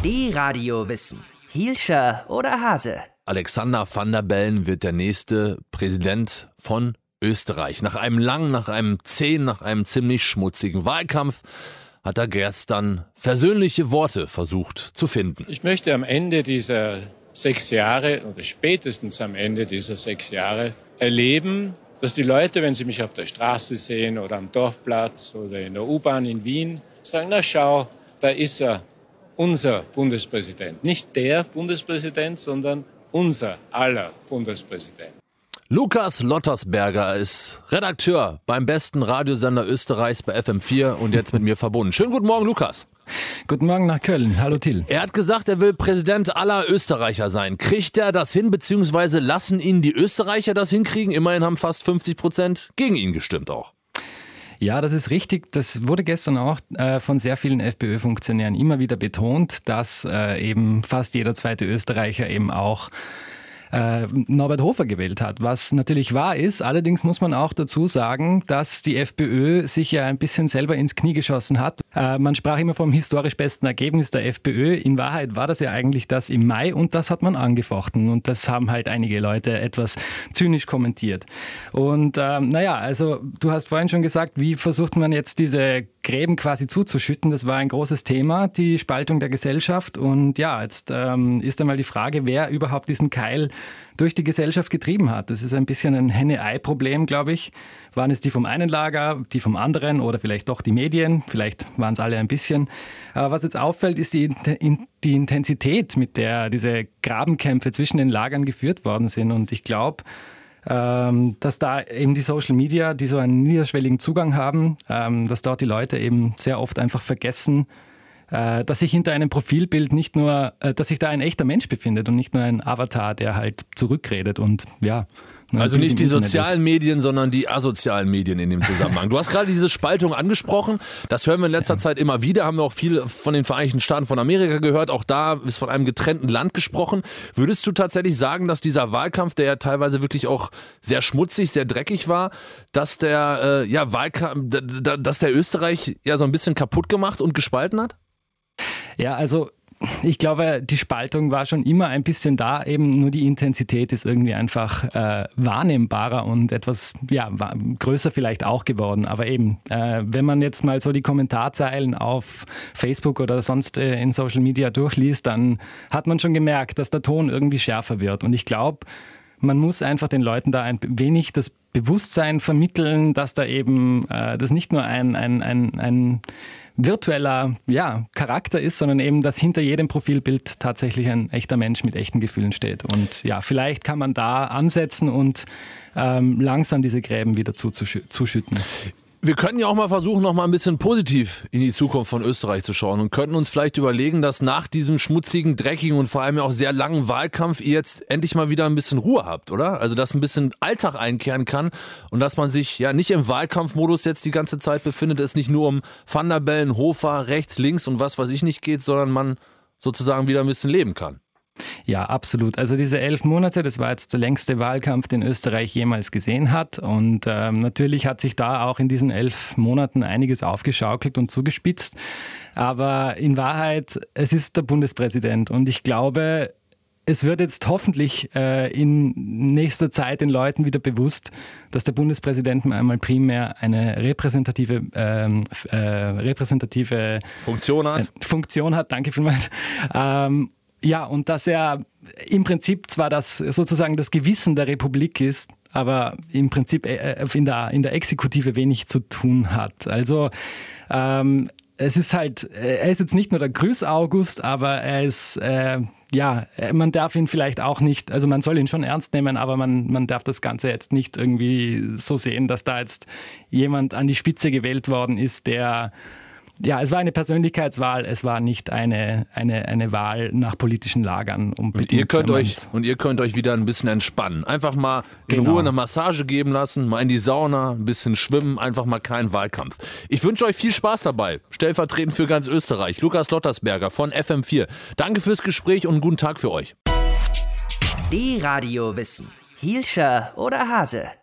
D-Radio Wissen. Hielscher oder Hase? Alexander Van der Bellen wird der nächste Präsident von Österreich. Nach einem langen, nach einem zähen, nach einem ziemlich schmutzigen Wahlkampf hat er gestern versöhnliche Worte versucht zu finden. Ich möchte am Ende dieser 6 Jahre oder spätestens am Ende dieser 6 Jahre erleben, dass die Leute, wenn sie mich auf der Straße sehen oder am Dorfplatz oder in der U-Bahn in Wien, sagen, na schau, da ist er, unser Bundespräsident. Nicht der Bundespräsident, sondern unser aller Bundespräsident. Lukas Lottersberger ist Redakteur beim besten Radiosender Österreichs bei FM4 und jetzt mit mir verbunden. Schönen guten Morgen, Lukas. Guten Morgen nach Köln. Hallo Till. Er hat gesagt, er will Präsident aller Österreicher sein. Kriegt er das hin, beziehungsweise lassen ihn die Österreicher das hinkriegen? Immerhin haben fast 50% gegen ihn gestimmt auch. Ja, das ist richtig. Das wurde gestern auch von sehr vielen FPÖ-Funktionären immer wieder betont, dass eben fast jeder zweite Österreicher eben auch Norbert Hofer gewählt hat, was natürlich wahr ist. Allerdings muss man auch dazu sagen, dass die FPÖ sich ja ein bisschen selber ins Knie geschossen hat. Man sprach immer vom historisch besten Ergebnis der FPÖ. In Wahrheit war das ja eigentlich das im Mai und das hat man angefochten und das haben halt einige Leute etwas zynisch kommentiert. Und also du hast vorhin schon gesagt, wie versucht man jetzt diese Gräben quasi zuzuschütten? Das war ein großes Thema, die Spaltung der Gesellschaft und ja, jetzt ist einmal die Frage, wer überhaupt diesen Keil durch die Gesellschaft getrieben hat. Das ist ein bisschen ein Henne-Ei-Problem, glaube ich. Waren es die vom einen Lager, die vom anderen oder vielleicht doch die Medien? Vielleicht waren es alle ein bisschen. Aber was jetzt auffällt, ist die Intensität, mit der diese Grabenkämpfe zwischen den Lagern geführt worden sind. Und ich glaube, dass da eben die Social Media, die so einen niederschwelligen Zugang haben, dass dort die Leute eben sehr oft einfach vergessen, dass sich hinter einem Profilbild nicht nur, dass sich da ein echter Mensch befindet und nicht nur ein Avatar, der halt zurückredet und ja. Also nicht die sozialen Medien, sondern die asozialen Medien in dem Zusammenhang. Du hast gerade diese Spaltung angesprochen. Das hören wir in letzter Zeit immer wieder. Haben wir auch viel von den Vereinigten Staaten von Amerika gehört. Auch da ist von einem getrennten Land gesprochen. Würdest du tatsächlich sagen, dass dieser Wahlkampf, der ja teilweise wirklich auch sehr schmutzig, sehr dreckig war, dass der Wahlkampf, dass der Österreich ja so ein bisschen kaputt gemacht und gespalten hat? Ja, also ich glaube, die Spaltung war schon immer ein bisschen da, eben nur die Intensität ist irgendwie einfach wahrnehmbarer und etwas größer vielleicht auch geworden. Aber eben, wenn man jetzt mal so die Kommentarzeilen auf Facebook oder sonst in Social Media durchliest, dann hat man schon gemerkt, dass der Ton irgendwie schärfer wird. Und ich glaube, man muss einfach den Leuten da ein wenig das Bewusstsein vermitteln, dass da eben das nicht nur ein virtueller Charakter ist, sondern eben, dass hinter jedem Profilbild tatsächlich ein echter Mensch mit echten Gefühlen steht. Und ja, vielleicht kann man da ansetzen und langsam diese Gräben wieder zuschütten. Wir können ja auch mal versuchen, noch mal ein bisschen positiv in die Zukunft von Österreich zu schauen und könnten uns vielleicht überlegen, dass nach diesem schmutzigen, dreckigen und vor allem ja auch sehr langen Wahlkampf ihr jetzt endlich mal wieder ein bisschen Ruhe habt, oder? Also, dass ein bisschen Alltag einkehren kann und dass man sich ja nicht im Wahlkampfmodus jetzt die ganze Zeit befindet, es nicht nur um Van der Bellen, Hofer, rechts, links und was weiß ich nicht geht, sondern man sozusagen wieder ein bisschen leben kann. Ja, absolut. Also diese 11 Monate, das war jetzt der längste Wahlkampf, den Österreich jemals gesehen hat. Und natürlich hat sich da auch in diesen 11 Monaten einiges aufgeschaukelt und zugespitzt. Aber in Wahrheit, es ist der Bundespräsident. Und ich glaube, es wird jetzt hoffentlich in nächster Zeit den Leuten wieder bewusst, dass der Bundespräsident einmal primär eine repräsentative Funktion hat. Danke vielmals. Und dass er im Prinzip zwar das sozusagen das Gewissen der Republik ist, aber im Prinzip in der Exekutive wenig zu tun hat. Also es ist halt, er ist jetzt nicht nur der Grüß-August, aber er ist, man darf ihn vielleicht auch nicht, also man soll ihn schon ernst nehmen, aber man darf das Ganze jetzt nicht irgendwie so sehen, dass da jetzt jemand an die Spitze gewählt worden ist, es war eine Persönlichkeitswahl, es war nicht eine Wahl nach politischen Lagern. Und ihr könnt euch wieder ein bisschen entspannen. Einfach mal in Ruhe eine Massage geben lassen, mal in die Sauna, ein bisschen schwimmen, einfach mal keinen Wahlkampf. Ich wünsche euch viel Spaß dabei. Stellvertretend für ganz Österreich, Lukas Lottersberger von FM4. Danke fürs Gespräch und einen guten Tag für euch. D-Radio Wissen. Hielscher oder Hase?